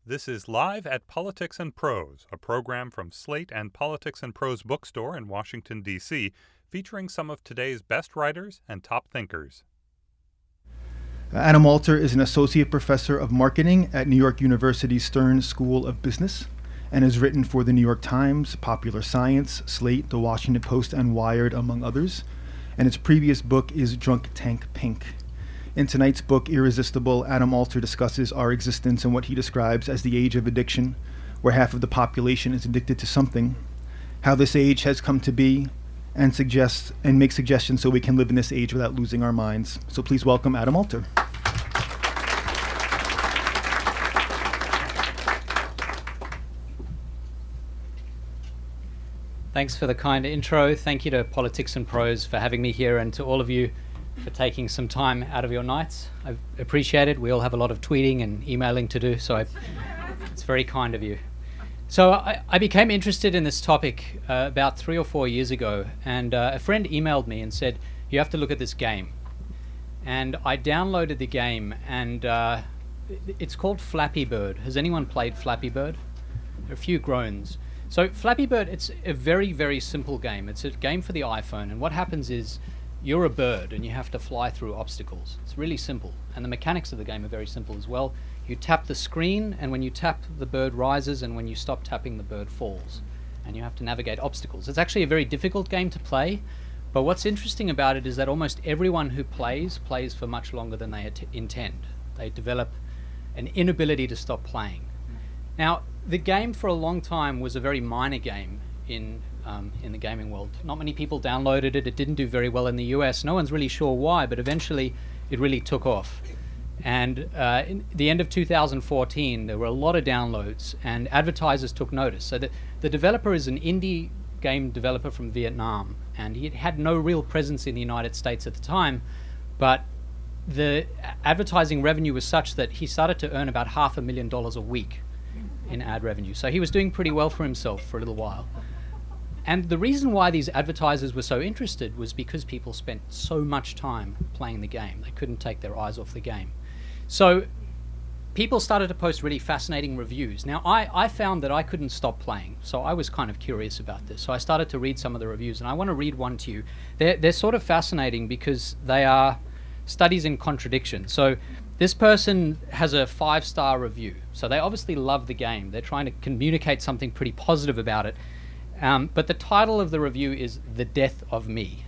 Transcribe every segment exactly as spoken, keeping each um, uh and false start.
This is Live at Politics and Prose, a program from Slate and Politics and Prose Bookstore in Washington, D C, featuring some of today's best writers and top thinkers. Adam Alter is an associate professor of marketing at New York University's Stern School of Business and has written for the New York Times, Popular Science, Slate, The Washington Post, and Wired, among others. And his previous book is Drunk Tank Pink. In tonight's book, Irresistible, Adam Alter discusses our existence in what he describes as the age of addiction, where half of the population is addicted to something, how this age has come to be, and suggests and makes suggestions so we can live in this age without losing our minds. So please welcome Adam Alter. Thanks for the kind intro. Thank you to Politics and Prose for having me here, and to all of you for taking some time out of your nights. I appreciate it. We all have a lot of tweeting and emailing to do, so I, it's very kind of you. So I, I became interested in this topic uh, about three or four years ago, and uh, a friend emailed me and said, you have to look at this game. And I downloaded the game, and uh, it's called Flappy Bird. Has anyone played Flappy Bird? There are a few groans. So Flappy Bird, it's a very, very simple game. It's a game for the iPhone, and what happens is you're a bird and you have to fly through obstacles. It's really simple, and the mechanics of the game are very simple as well. You tap the screen, and when you tap, the bird rises, and when you stop tapping, the bird falls, and you have to navigate obstacles. It's actually a very difficult game to play, but what's interesting about it is that almost everyone who plays plays for much longer than they at- intend. They develop an inability to stop playing. Now, the game for a long time was a very minor game in um, in the gaming world. Not many people downloaded it. It didn't do very well in the U S. No one's really sure why, but eventually it really took off. And uh, in the end of two thousand fourteen, there were a lot of downloads, and advertisers took notice. So the, the developer is an indie game developer from Vietnam, and he had no real presence in the United States at the time, but the advertising revenue was such that he started to earn about half a million dollars a week in ad revenue. So he was doing pretty well for himself for a little while. And the reason why these advertisers were so interested was because people spent so much time playing the game. They couldn't take their eyes off the game. So people started to post really fascinating reviews. Now, I, I found that I couldn't stop playing, so I was kind of curious about this. So I started to read some of the reviews, and I want to read one to you. They're, they're sort of fascinating because they are studies in contradiction. So this person has a five-star review. So they obviously love the game. They're trying to communicate something pretty positive about it. Um, but the title of the review is The Death of Me.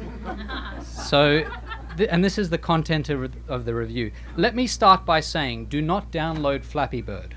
So, th- and this is the content of, of the review. Let me start by saying, do not download Flappy Bird.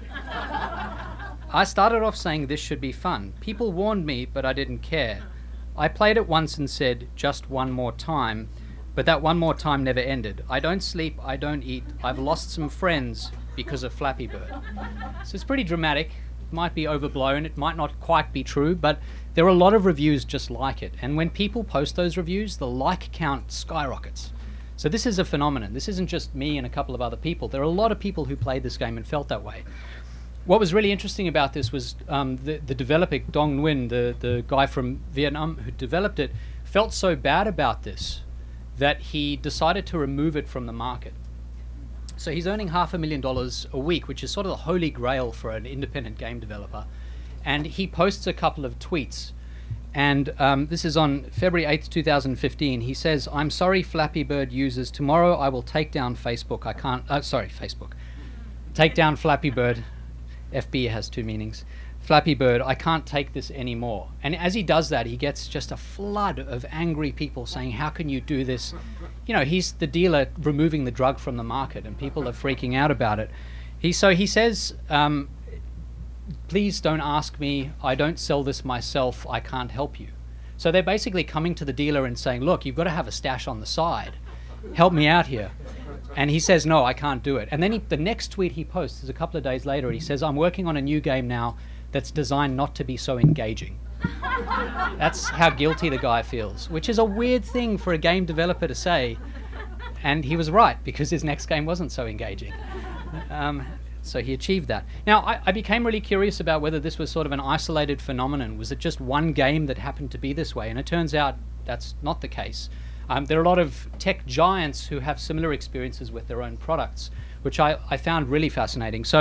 I started off saying this should be fun. People warned me, but I didn't care. I played it once and said, just one more time. But that one more time never ended. I don't sleep, I don't eat. I've lost some friends because of Flappy Bird. So it's pretty dramatic. It might be overblown, it might not quite be true, but there are a lot of reviews just like it. And when people post those reviews, the like count skyrockets. So this is a phenomenon. This isn't just me and a couple of other people. There are a lot of people who played this game and felt that way. What was really interesting about this was um, the, the developer, Dong Nguyen, the, the guy from Vietnam who developed it, felt so bad about this that he decided to remove it from the market. So he's earning half a million dollars a week, which is sort of the holy grail for an independent game developer. And he posts a couple of tweets. And um, this is on February eighth, two thousand fifteen. He says, I'm sorry, Flappy Bird users. Tomorrow I will take down Facebook. I can't, uh, sorry, Facebook. Take down Flappy Bird. F B has two meanings. Flappy Bird, I can't take this anymore. And as he does that, he gets just a flood of angry people saying, how can you do this? You know, he's the dealer removing the drug from the market, and people are freaking out about it. He So he says, um, please don't ask me. I don't sell this myself. I can't help you. So they're basically coming to the dealer and saying, look, you've got to have a stash on the side. Help me out here. And he says, no, I can't do it. And then he, the next tweet he posts is a couple of days later. He says, I'm working on a new game now that's designed not to be so engaging. That's how guilty the guy feels, which is a weird thing for a game developer to say. And he was right, because his next game wasn't so engaging. Um, so he achieved that. Now, I, I became really curious about whether this was sort of an isolated phenomenon. Was it just one game that happened to be this way? And it turns out that's not the case. Um, there are a lot of tech giants who have similar experiences with their own products, which I, I found really fascinating. So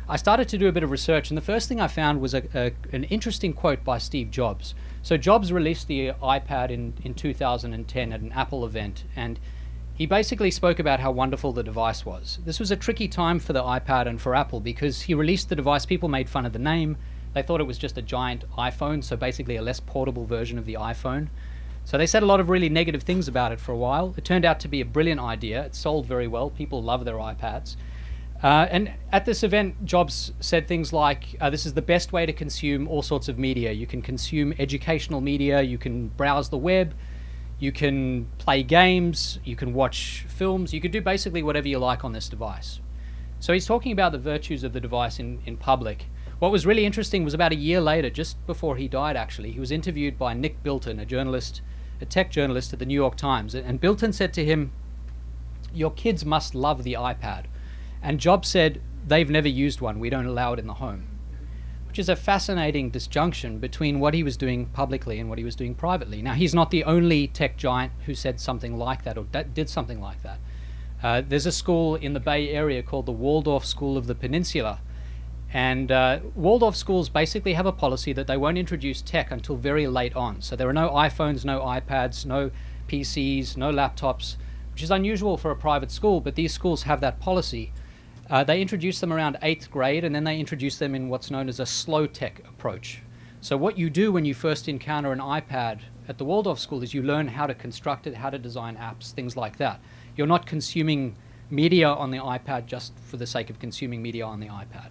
I started to do a bit of research, and the first thing I found was a, a, an interesting quote by Steve Jobs. So Jobs released the iPad in, in two thousand ten at an Apple event, and he basically spoke about how wonderful the device was. This was a tricky time for the iPad and for Apple because he released the device, people made fun of the name, they thought it was just a giant iPhone, so basically a less portable version of the iPhone. So they said a lot of really negative things about it for a while. It turned out to be a brilliant idea. It sold very well. People love their iPads. Uh, and at this event, Jobs said things like, uh, this is the best way to consume all sorts of media. You can consume educational media, you can browse the web, you can play games, you can watch films, you can do basically whatever you like on this device. So he's talking about the virtues of the device in, in public. What was really interesting was about a year later, just before he died actually, he was interviewed by Nick Bilton, a journalist, a tech journalist at the New York Times. And Bilton said to him, your kids must love the iPad. And Jobs said, they've never used one, we don't allow it in the home. Which is a fascinating disjunction between what he was doing publicly and what he was doing privately. Now, he's not the only tech giant who said something like that or d- did something like that. Uh, there's a school in the Bay Area called the Waldorf School of the Peninsula. And uh, Waldorf schools basically have a policy that they won't introduce tech until very late on. So there are no iPhones, no iPads, no P Cs, no laptops, which is unusual for a private school, but these schools have that policy. Uh, they introduce them around eighth grade, and then they introduce them in what's known as a slow tech approach. So what you do when you first encounter an iPad at the Waldorf school is you learn how to construct it, how to design apps, things like that. You're not consuming media on the iPad just for the sake of consuming media on the iPad.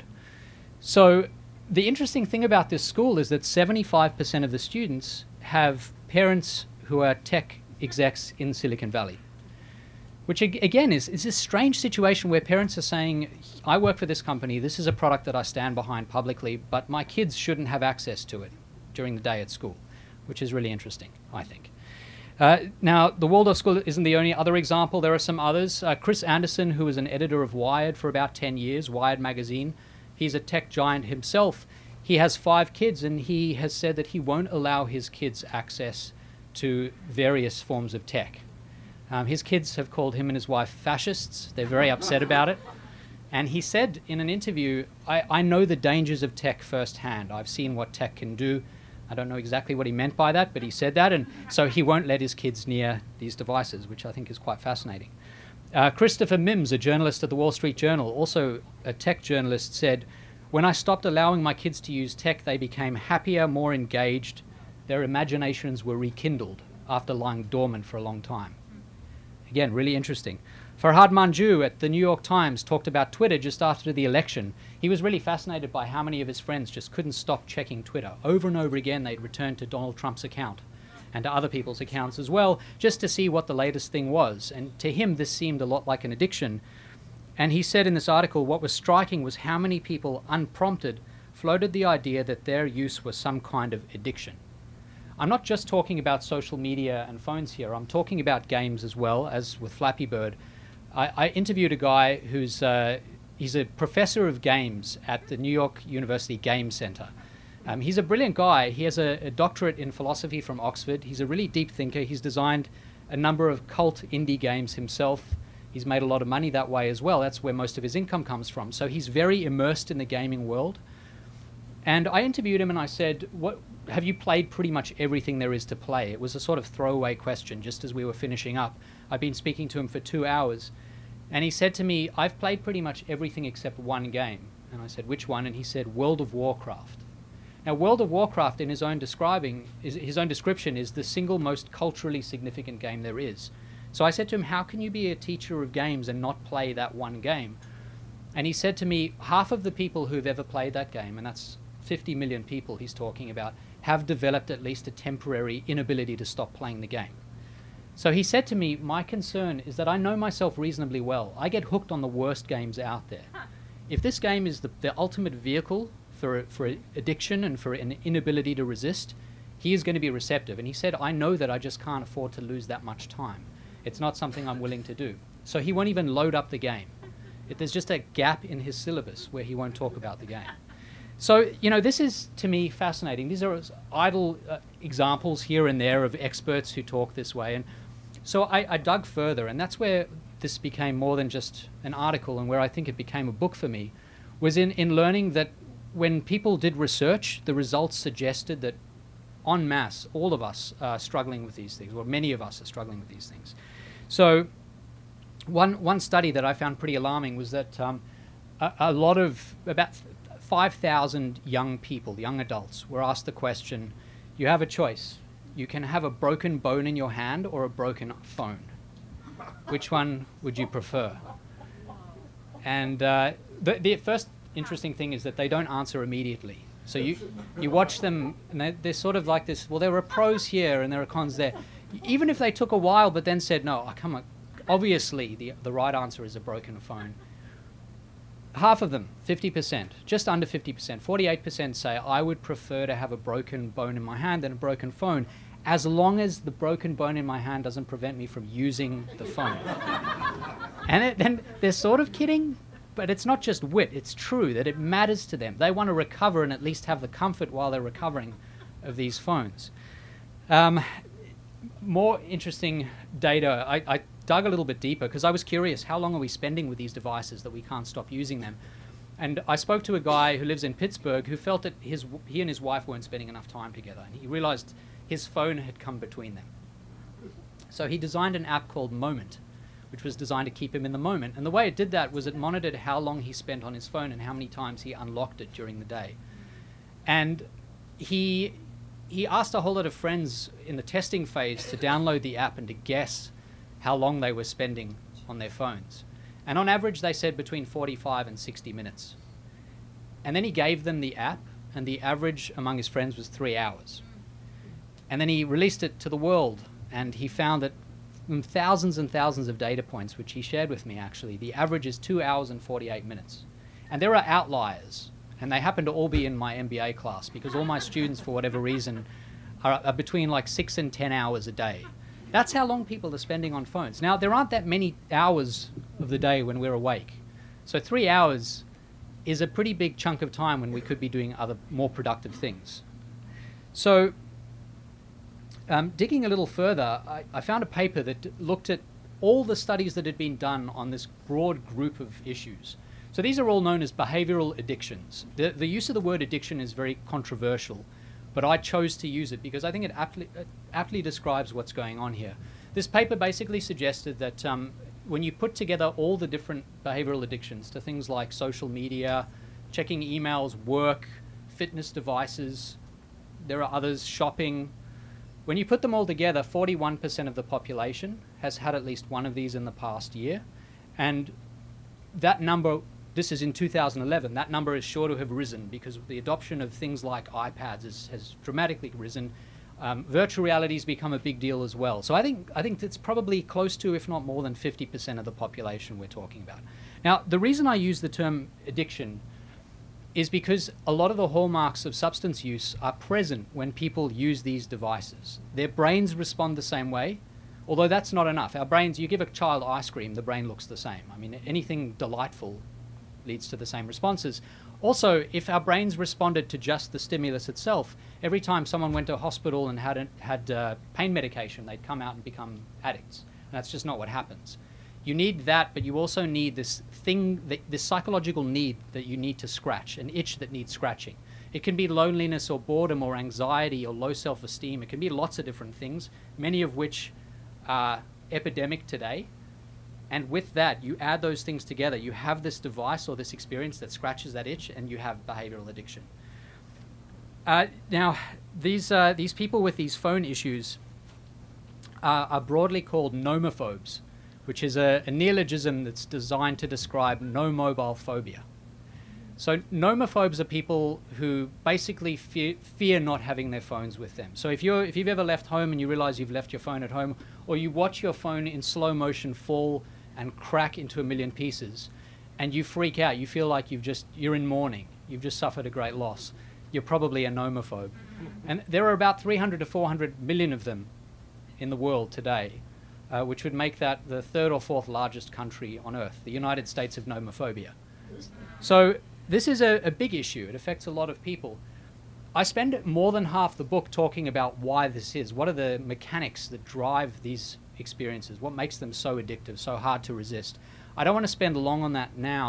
So the interesting thing about this school is that seventy-five percent of the students have parents who are tech execs in Silicon Valley. Which again is, is this strange situation where parents are saying, I work for this company, this is a product that I stand behind publicly, but my kids shouldn't have access to it during the day at school, which is really interesting, I think. Uh, now, the Waldorf School isn't the only other example. There are some others. Uh, Chris Anderson, who was an editor of Wired for about ten years, Wired magazine, he's a tech giant himself. He has five kids, and he has said that he won't allow his kids access to various forms of tech. Um, his kids have called him and his wife fascists. They're very upset about it. And he said in an interview, I, I know the dangers of tech firsthand. I've seen what tech can do. I don't know exactly what he meant by that, but he said that. And so he won't let his kids near these devices, which I think is quite fascinating. Uh, Christopher Mims, a journalist at the Wall Street Journal, also a tech journalist, said, when I stopped allowing my kids to use tech, they became happier, more engaged. Their imaginations were rekindled after lying dormant for a long time. Again, really interesting. Farhad Manjoo at the New York Times talked about Twitter just after the election. He was really fascinated by how many of his friends just couldn't stop checking Twitter. Over and over again, they'd return to Donald Trump's account and to other people's accounts as well, just to see what the latest thing was. And to him, this seemed a lot like an addiction. And he said in this article, what was striking was how many people, unprompted, floated the idea that their use was some kind of addiction. I'm not just talking about social media and phones here. I'm talking about games as well, as with Flappy Bird. I, I interviewed a guy who's uh, he's a professor of games at the New York University Game Center. Um, he's a brilliant guy. He has a, a doctorate in philosophy from Oxford. He's a really deep thinker. He's designed a number of cult indie games himself. He's made a lot of money that way as well. That's where most of his income comes from. So he's very immersed in the gaming world. And I interviewed him and I said, "What have you played pretty much everything there is to play?" It was a sort of throwaway question just as we were finishing up. I'd been speaking to him for two hours. And he said to me, "I've played pretty much everything except one game." And I said, "Which one?" And he said, World of Warcraft. Now, World of Warcraft, in his own describing, is, his own description, is the single most culturally significant game there is. So I said to him, "How can you be a teacher of games and not play that one game?" And he said to me, half of the people who've ever played that game, and that's fifty million people he's talking about, have developed at least a temporary inability to stop playing the game. So he said to me, my concern is that I know myself reasonably well. I get hooked on the worst games out there. If this game is the, the ultimate vehicle for, for addiction and for an inability to resist, he is going to be receptive. And he said, I know that I just can't afford to lose that much time. It's not something I'm willing to do. So he won't even load up the game. It, there's just a gap in his syllabus where he won't talk about the game. So, you know, this is, to me, fascinating. These are idle uh, examples here and there of experts who talk this way. And so I, I dug further, and that's where this became more than just an article and where I think it became a book for me, was in, in learning that when people did research, the results suggested that en masse, all of us are struggling with these things, or many of us are struggling with these things. So one, one study that I found pretty alarming was that um, a, a lot of, about five thousand young people, young adults, were asked the question, you have a choice. You can have a broken bone in your hand or a broken phone. Which one would you prefer? And uh, the, the first interesting thing is that they don't answer immediately. So you you watch them, and they're, they're sort of like this, well, there are pros here and there are cons there. Even if they took a while but then said, no, oh, come on, obviously the, the right answer is a broken phone. Half of them, fifty percent, just under fifty percent, forty-eight percent say, I would prefer to have a broken bone in my hand than a broken phone, as long as the broken bone in my hand doesn't prevent me from using the phone. And it, then they're sort of kidding, but it's not just wit, it's true that it matters to them. They want to recover and at least have the comfort while they're recovering of these phones. Um, more interesting data, I, I dug a little bit deeper because I was curious, how long are we spending with these devices that we can't stop using them? And I spoke to a guy who lives in Pittsburgh who felt that his, he and his wife weren't spending enough time together. And he realized his phone had come between them. So he designed an app called Moment, which was designed to keep him in the moment. And the way it did that was it monitored how long he spent on his phone and how many times he unlocked it during the day. And he he asked a whole lot of friends in the testing phase to download the app and to guess how long they were spending on their phones. And on average, they said between forty-five and sixty minutes. And then he gave them the app, and the average among his friends was three hours. And then he released it to the world, and he found that from thousands and thousands of data points, which he shared with me actually, the average is two hours and forty-eight minutes. And there are outliers, and they happen to all be in my M B A class, because all my students, for whatever reason, are, are between like six and ten hours a day. That's how long people are spending on phones. Now, there aren't that many hours of the day when we're awake. So three hours is a pretty big chunk of time when we could be doing other more productive things. So Um, digging a little further, I, I found a paper that looked at all the studies that had been done on this broad group of issues. So these are all known as behavioral addictions. The, the use of the word addiction is very controversial, but I chose to use it because I think it aptly, uh, aptly describes what's going on here. This paper basically suggested that um, when you put together all the different behavioral addictions to things like social media, checking emails, work, fitness devices, there are others, shopping. When you put them all together, forty-one percent of the population has had at least one of these in the past year. And that number, this is in two thousand eleven, that number is sure to have risen because the adoption of things like iPads is, has dramatically risen. Um, virtual reality has become a big deal as well. So I think I think it's probably close to, if not more than fifty percent of the population we're talking about. Now, the reason I use the term addiction is because a lot of the hallmarks of substance use are present when people use these devices. Their brains respond the same way, although that's not enough. Our brains, you give a child ice cream, the brain looks the same. I mean, anything delightful leads to the same responses. Also, if our brains responded to just the stimulus itself, every time someone went to a hospital and had, a, had uh, pain medication, they'd come out and become addicts. And that's just not what happens. You need that, but you also need this thing, that, this psychological need that you need to scratch, an itch that needs scratching. It can be loneliness or boredom or anxiety or low self-esteem. It can be lots of different things, many of which are epidemic today. And with that, you add those things together. You have this device or this experience that scratches that itch, and you have behavioral addiction. Uh, now, these, uh, these people with these phone issues uh, are broadly called nomophobes, which is a, a neologism that's designed to describe no mobile phobia. So nomophobes are people who basically fear, fear not having their phones with them. So if you're if you've ever left home and you realize you've left your phone at home, or you watch your phone in slow motion fall and crack into a million pieces, and you freak out, you feel like you've just you're in mourning, you've just suffered a great loss, you're probably a nomophobe. And there are about three hundred to four hundred million of them in the world today. Uh, which would make that the third or fourth largest country on Earth, the United States of nomophobia. So this is a, a big issue. It affects a lot of people. I spend more than half the book talking about why this is. What are the mechanics that drive these experiences? What makes them so addictive, so hard to resist? I don't want to spend long on that now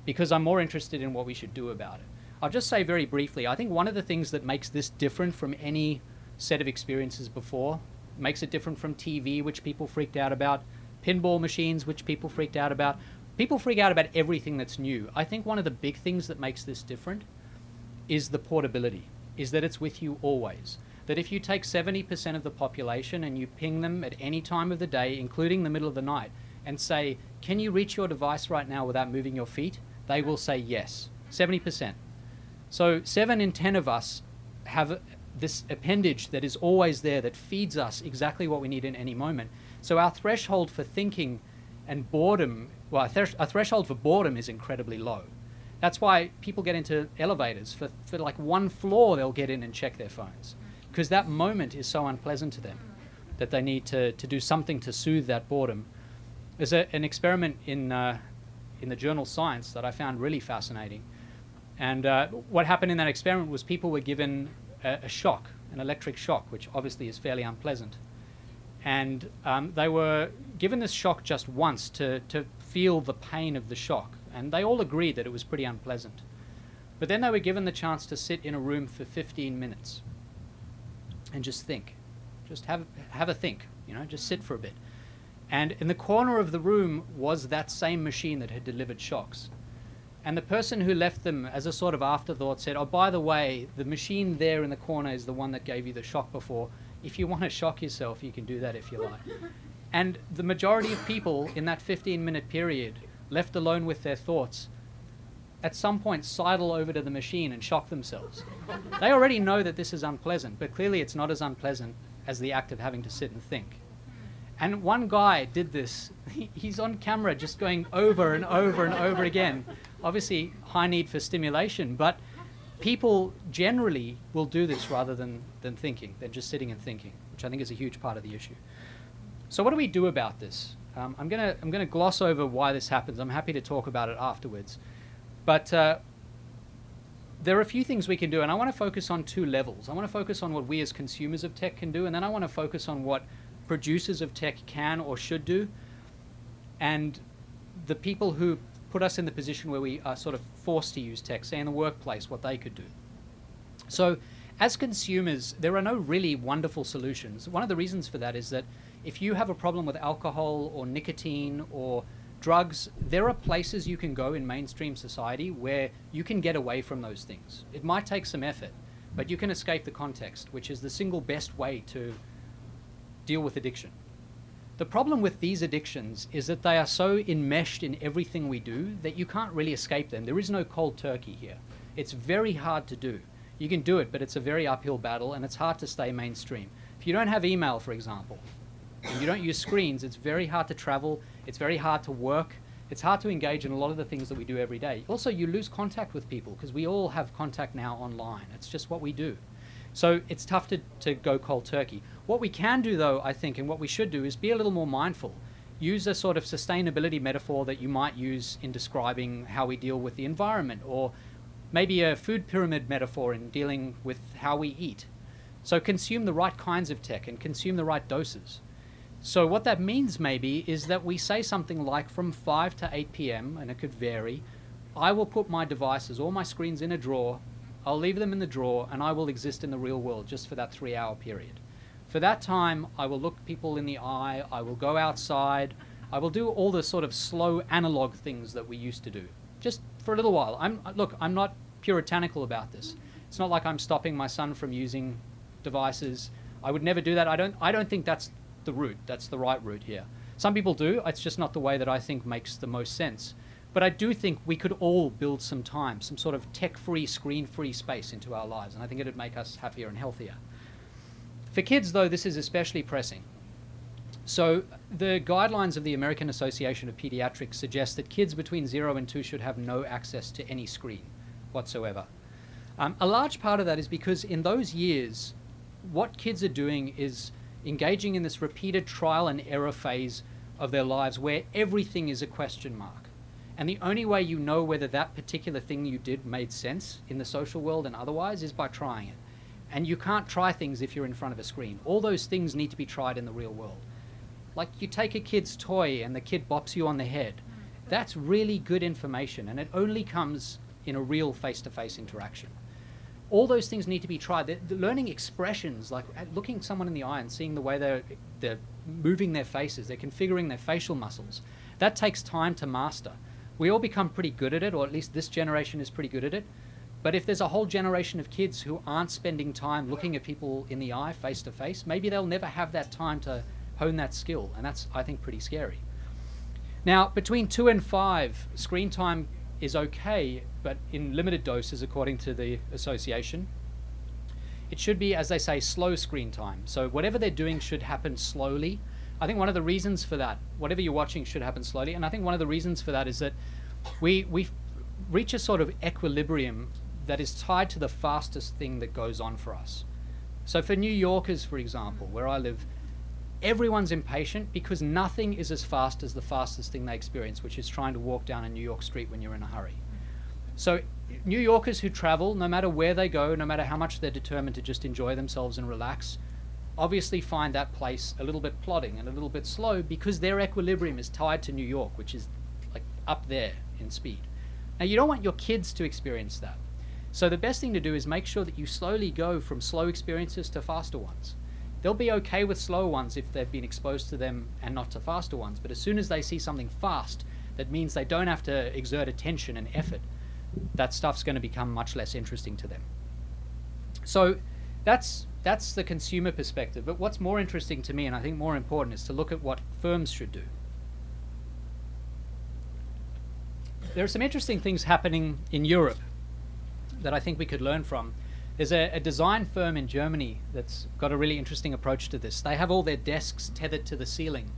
because I'm more interested in what we should do about it. I'll just say very briefly, I think one of the things that makes this different from any set of experiences before, makes it different from T V, which people freaked out about, pinball machines, which people freaked out about. People freak out about everything that's new. I think one of the big things that makes this different is the portability, is that it's with you always. That if you take seventy percent of the population and you ping them at any time of the day, including the middle of the night, and say, can you reach your device right now without moving your feet? They will say yes, seventy percent. So seven in ten of us have this appendage that is always there, that feeds us exactly what we need in any moment. So our threshold for thinking and boredom, well, our, thresh- our threshold for boredom is incredibly low. That's why people get into elevators. For, for like one floor, they'll get in and check their phones, because that moment is so unpleasant to them that they need to, to do something to soothe that boredom. There's a, an experiment in, uh, in the journal Science that I found really fascinating. And uh, what happened in that experiment was people were given a, a shock, an electric shock, which obviously is fairly unpleasant. And um, they were given this shock just once to, to feel the pain of the shock. And they all agreed that it was pretty unpleasant. But then they were given the chance to sit in a room for fifteen minutes and just think. Just have, have a think, you know, just sit for a bit. And in the corner of the room was that same machine that had delivered shocks. And the person who left them as a sort of afterthought said, oh, by the way, the machine there in the corner is the one that gave you the shock before. If you want to shock yourself, you can do that if you like. And the majority of people in that fifteen minute period, left alone with their thoughts, at some point sidle over to the machine and shock themselves. They already know that this is unpleasant, but clearly it's not as unpleasant as the act of having to sit and think. And one guy did this. He, he's on camera just going over and over and over again. Obviously, high need for stimulation, but people generally will do this rather than, than thinking, than just sitting and thinking, which I think is a huge part of the issue. So what do we do about this? Um, I'm going to I'm gonna gloss over why this happens. I'm happy to talk about it afterwards. But uh, there are a few things we can do, and I want to focus on two levels. I want to focus on what we as consumers of tech can do, and then I want to focus on what producers of tech can or should do, and the people who put us in the position where we are sort of forced to use tech, say in the workplace, what they could do. So as consumers, there are no really wonderful solutions. One of the reasons for that is that if you have a problem with alcohol or nicotine or drugs, there are places you can go in mainstream society where you can get away from those things. It might take some effort, but you can escape the context, which is the single best way to deal with addiction. The problem with these addictions is that they are so enmeshed in everything we do that you can't really escape them. There is no cold turkey here. It's very hard to do. You can do it, but it's a very uphill battle, and it's hard to stay mainstream. If you don't have email, for example, and you don't use screens, it's very hard to travel, it's very hard to work, it's hard to engage in a lot of the things that we do every day. Also, you lose contact with people because we all have contact now online. It's just what we do. So it's tough to, to go cold turkey. What we can do, though, I think, and what we should do, is be a little more mindful. Use a sort of sustainability metaphor that you might use in describing how we deal with the environment, or maybe a food pyramid metaphor in dealing with how we eat. So consume the right kinds of tech and consume the right doses. So what that means maybe is that we say something like from five to eight p.m., and it could vary, I will put my devices, all my screens in a drawer, I'll leave them in the drawer, and I will exist in the real world just for that three-hour period. For that time, I will look people in the eye, I will go outside, I will do all the sort of slow analog things that we used to do, just for a little while. I'm Look, I'm not puritanical about this. It's not like I'm stopping my son from using devices. I would never do that. I don't, I don't think that's the route. That's the right route here. Some people do. It's just not the way that I think makes the most sense. But I do think we could all build some time, some sort of tech-free, screen-free space into our lives, and I think it would make us happier and healthier. For kids, though, this is especially pressing. So the guidelines of the American Association of Pediatrics suggest that kids between zero and two should have no access to any screen whatsoever. Um, a large part of that is because in those years, what kids are doing is engaging in this repeated trial and error phase of their lives where everything is a question mark. And the only way you know whether that particular thing you did made sense in the social world and otherwise is by trying it. And you can't try things if you're in front of a screen. All those things need to be tried in the real world. Like you take a kid's toy and the kid bops you on the head. That's really good information, and it only comes in a real face-to-face interaction. All those things need to be tried. The, the learning expressions, like looking someone in the eye and seeing the way they're, they're moving their faces, they're configuring their facial muscles, that takes time to master. We all become pretty good at it, or at least this generation is pretty good at it. But if there's a whole generation of kids who aren't spending time looking at people in the eye face to face, maybe they'll never have that time to hone that skill. And that's, I think, pretty scary. Now, between two and five, screen time is okay, but in limited doses, according to the association. It should be, as they say, slow screen time. So whatever they're doing should happen slowly. I think one of the reasons for that, whatever you're watching should happen slowly. And I think one of the reasons for that is that we, we reach a sort of equilibrium that is tied to the fastest thing that goes on for us. So for New Yorkers, for example, where I live, everyone's impatient because nothing is as fast as the fastest thing they experience, which is trying to walk down a New York street when you're in a hurry. So New Yorkers who travel, no matter where they go, no matter how much they're determined to just enjoy themselves and relax, obviously find that place a little bit plodding and a little bit slow because their equilibrium is tied to New York, which is like up there in speed. Now, you don't want your kids to experience that. So the best thing to do is make sure that you slowly go from slow experiences to faster ones. They'll be okay with slower ones if they've been exposed to them and not to faster ones. But as soon as they see something fast, that means they don't have to exert attention and effort, that stuff's going to become much less interesting to them. So that's that's the consumer perspective. But what's more interesting to me, and I think more important, is to look at what firms should do. There are some interesting things happening in Europe that I think we could learn from. There's a, a design firm in Germany that's got a really interesting approach to this. They have all their desks tethered to the ceiling.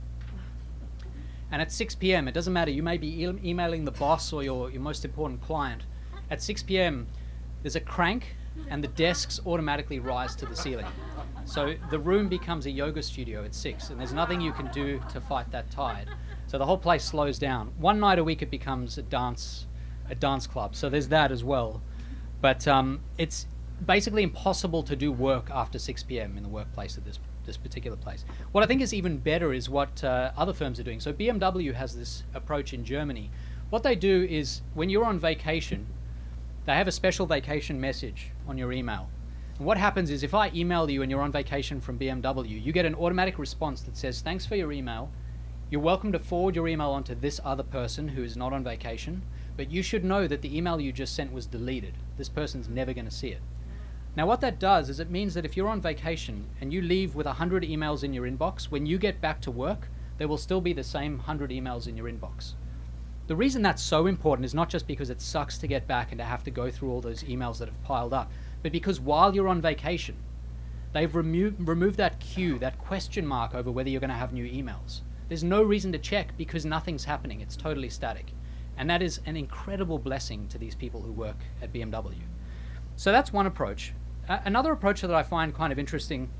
And at six p m, it doesn't matter, you may be e- emailing the boss or your, your most important client. At six p m, there's a crank and the desks automatically rise to the ceiling. So the room becomes a yoga studio at six, and there's nothing you can do to fight that tide. So the whole place slows down. One night a week it becomes a dance, a dance club. So there's that as well. But um, it's basically impossible to do work after six p m in the workplace at this this particular place. What I think is even better is what uh, other firms are doing. So B M W has this approach in Germany. What they do is when you're on vacation, they have a special vacation message on your email. And what happens is if I email you and you're on vacation from B M W, you get an automatic response that says, thanks for your email. You're welcome to forward your email on to this other person who is not on vacation, but you should know that the email you just sent was deleted. This person's never going to see it. Now what that does is it means that if you're on vacation and you leave with one hundred emails in your inbox, when you get back to work, there will still be the same one hundred emails in your inbox. The reason that's so important is not just because it sucks to get back and to have to go through all those emails that have piled up, but because while you're on vacation, they've remo- removed that queue, that question mark over whether you're going to have new emails. There's no reason to check because nothing's happening. It's totally static. And that is an incredible blessing to these people who work at B M W. So that's one approach. Uh, another approach that I find kind of interesting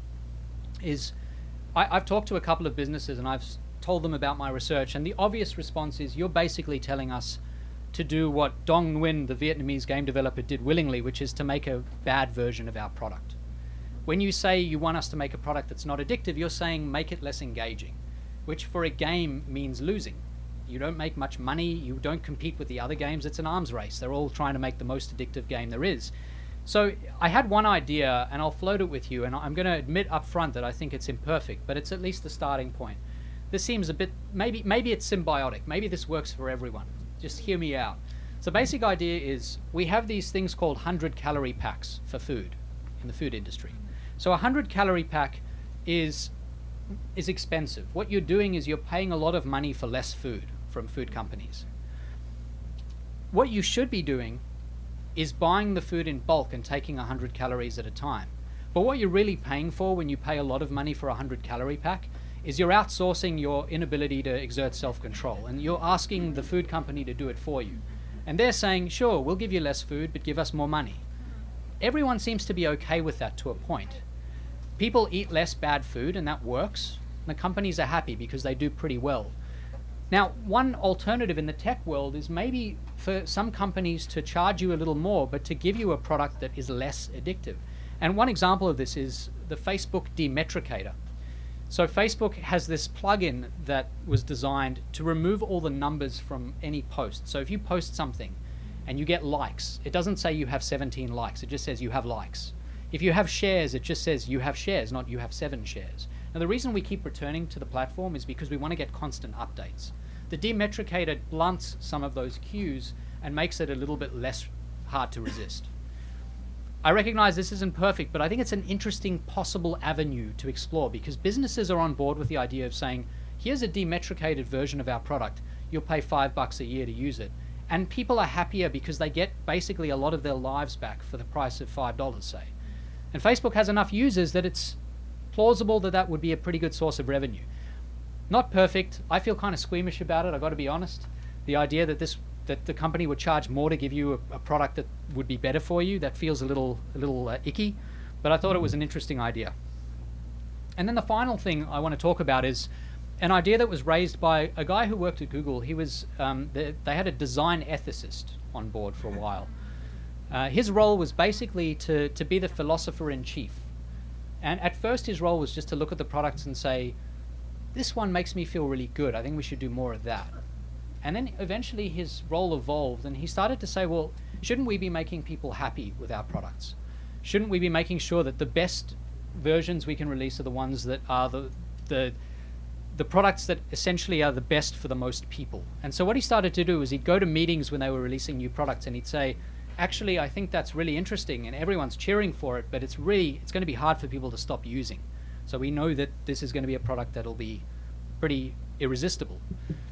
is I, I've talked to a couple of businesses and I've s- told them about my research, and the obvious response is you're basically telling us to do what Dong Nguyen, the Vietnamese game developer, did willingly, which is to make a bad version of our product. When you say you want us to make a product that's not addictive, you're saying make it less engaging, which for a game means losing. You don't make much money, you don't compete with the other games, it's an arms race. They're all trying to make the most addictive game there is. So I had one idea, and I'll float it with you, and I'm going to admit up front that I think it's imperfect, but it's at least the starting point. This seems a bit, maybe maybe it's symbiotic, maybe this works for everyone. Just hear me out. So basic idea is we have these things called one hundred calorie packs for food in the food industry. So a one hundred calorie pack is is expensive. What you're doing is you're paying a lot of money for less food from food companies. What you should be doing is buying the food in bulk and taking one hundred calories at a time. But what you're really paying for when you pay a lot of money for a one hundred calorie pack is you're outsourcing your inability to exert self-control, and you're asking the food company to do it for you. And they're saying, sure, we'll give you less food, but give us more money. Everyone seems to be okay with that to a point. People eat less bad food, and that works. And the companies are happy because they do pretty well. Now, one alternative in the tech world is maybe for some companies to charge you a little more, but to give you a product that is less addictive. And one example of this is the Facebook Demetricator. So Facebook has this plugin that was designed to remove all the numbers from any post. So if you post something and you get likes, it doesn't say you have seventeen likes, it just says you have likes. If you have shares, it just says you have shares, not you have seven shares. Now the reason we keep returning to the platform is because we want to get constant updates. The demetricator blunts some of those cues and makes it a little bit less hard to resist. I recognize this isn't perfect, but I think it's an interesting possible avenue to explore, because businesses are on board with the idea of saying, here's a demetricated version of our product, you'll pay five bucks a year to use it. And people are happier because they get basically a lot of their lives back for the price of five dollars, say. And Facebook has enough users that it's plausible that that would be a pretty good source of revenue. Not perfect. I feel kind of squeamish about it, I've got to be honest. The idea that this that the company would charge more to give you a, a product that would be better for you, that feels a little a little uh, icky, but I thought it was an interesting idea. And then the final thing I want to talk about is an idea that was raised by a guy who worked at Google. He was um, they, they had a design ethicist on board for a while. Uh, his role was basically to, to be the philosopher-in-chief. And at first his role was just to look at the products and say, this one makes me feel really good, I think we should do more of that. And then eventually his role evolved and he started to say, well, shouldn't we be making people happy with our products? Shouldn't we be making sure that the best versions we can release are the ones that are the, the, the products that essentially are the best for the most people? And so what he started to do is he'd go to meetings when they were releasing new products and he'd say, actually, I think that's really interesting and everyone's cheering for it, but it's really, it's going to be hard for people to stop using. So we know that this is going to be a product that'll be pretty irresistible.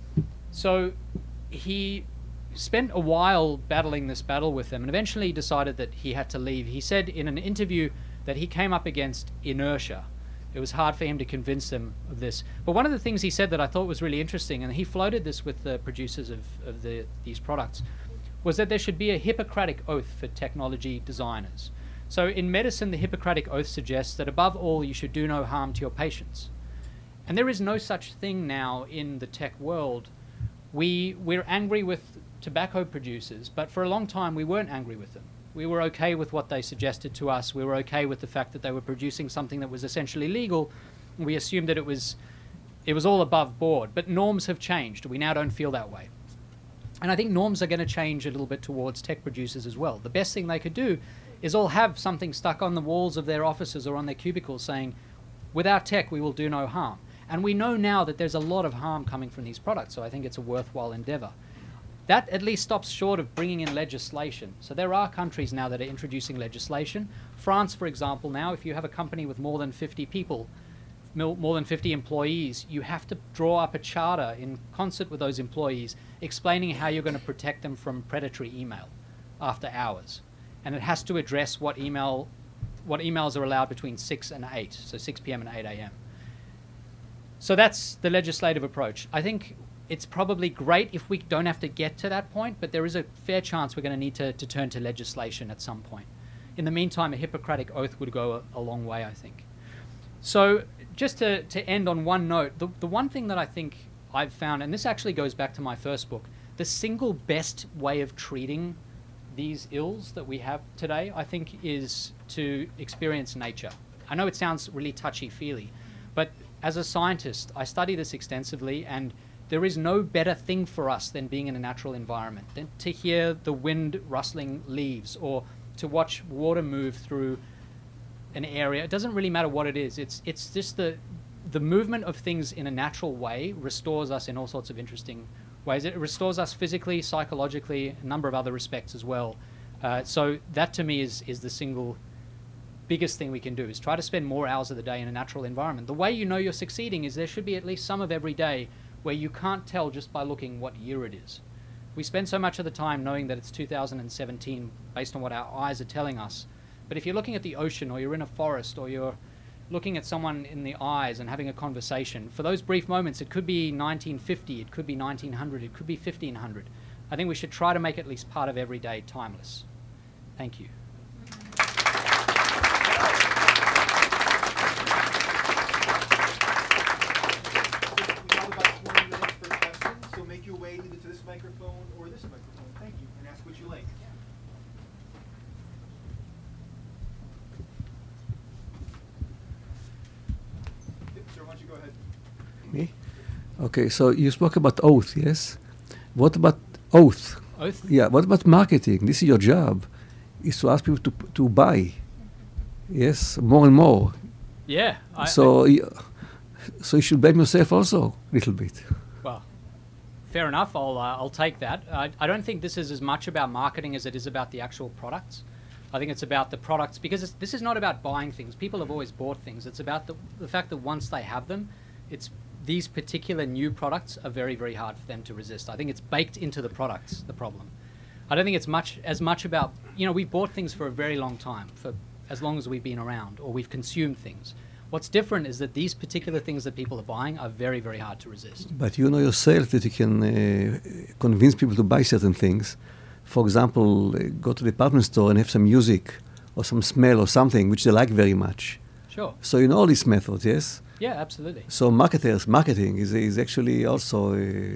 So he spent a while battling this battle with them and eventually decided that he had to leave. He said in an interview that he came up against inertia. It was hard for him to convince them of this. But one of the things he said that I thought was really interesting, and he floated this with the producers of, of the, these products, was that there should be a Hippocratic oath for technology designers. So in medicine, the Hippocratic oath suggests that above all, you should do no harm to your patients. And there is no such thing now in the tech world. We, we're angry with tobacco producers, but for a long time we weren't angry with them. We were okay with what they suggested to us. We were okay with the fact that they were producing something that was essentially legal. We assumed that it was, it was all above board, but norms have changed. We now don't feel that way. And I think norms are going to change a little bit towards tech producers as well. The best thing they could do is all have something stuck on the walls of their offices or on their cubicles saying, without tech, we will do no harm. And we know now that there's a lot of harm coming from these products, so I think it's a worthwhile endeavor. That at least stops short of bringing in legislation. So there are countries now that are introducing legislation. France, for example, now, if you have a company with more than fifty people, more than fifty employees, you have to draw up a charter in concert with those employees explaining how you're going to protect them from predatory email after hours. And it has to address what email, what emails are allowed between six and eight, so six p.m. and eight a.m. So that's the legislative approach. I think it's probably great if we don't have to get to that point, but there is a fair chance we're going to need to, to turn to legislation at some point. In the meantime, a Hippocratic oath would go a, a long way, I think. So just to, to end on one note, the, the one thing that I think I've found, and this actually goes back to my first book, the single best way of treating these ills that we have today, I think, is to experience nature. I know it sounds really touchy-feely, but as a scientist, I study this extensively, and there is no better thing for us than being in a natural environment, than to hear the wind rustling leaves or to watch water move through an area. It doesn't really matter what it is. It's it's just the the movement of things in a natural way restores us in all sorts of interesting ways. It restores us physically, psychologically, a number of other respects as well. Uh, so that to me is is the single biggest thing we can do, is try to spend more hours of the day in a natural environment. The way you know you're succeeding is there should be at least some of every day where you can't tell just by looking what year it is. We spend so much of the time knowing that it's two thousand seventeen based on what our eyes are telling us. But if you're looking at the ocean, or you're in a forest, or you're looking at someone in the eyes and having a conversation, for those brief moments, it could be nineteen fifty, it could be nineteen hundred, it could be fifteen hundred. I think we should try to make at least part of every day timeless. Thank you. Microphone or this microphone. Thank you. And ask what you like. Sir, why don't you go Okay, so you spoke about oath, yes? What about oath? Oath? Yeah, what about marketing? This is your job, is to ask people to to buy, yes, more and more. Yeah. I, so, I, y- so you should blame yourself also a little bit. well, fair enough. I'll uh, I'll take that. I, I don't think this is as much about marketing as it is about the actual products. I think it's about the products because it's, this is not about buying things. People have always bought things. It's about the the fact that once they have them, it's these particular new products are very, very hard for them to resist. I think it's baked into the products, the problem. I don't think it's much as much about, you know, we've bought things for a very long time, for as long as we've been around, or we've consumed things. What's different is that these particular things that people are buying are very, very hard to resist. But you know yourself that you can uh, convince people to buy certain things. For example, uh, go to the department store and have some music or some smell or something which they like very much. Sure. So you know all these methods, yes? Yeah, absolutely. So marketers, marketing is is actually also,